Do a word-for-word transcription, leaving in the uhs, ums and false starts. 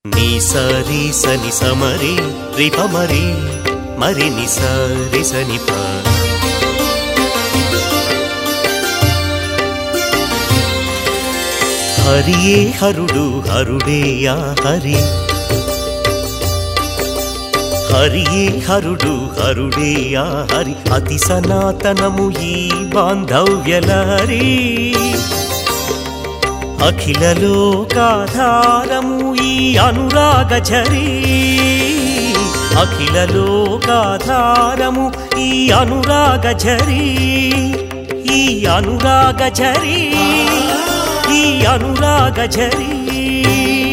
నీ సరి సని సమరి రిప మరి మరి ని సరి సని ప హరియే హరుడు హరుడే యా హరి హరియే హరుడు హరుడే యా హరి అతి సనాతనము ఈ బాంధవ్యలహరి అఖిల లోకాధారము ఈ అనురాగ ఝరి అఖిల లోకాధారము ఈ అనురాగ ఝరి ఈ అనురాగ ఝరి ఈ అనురాగ ఝరి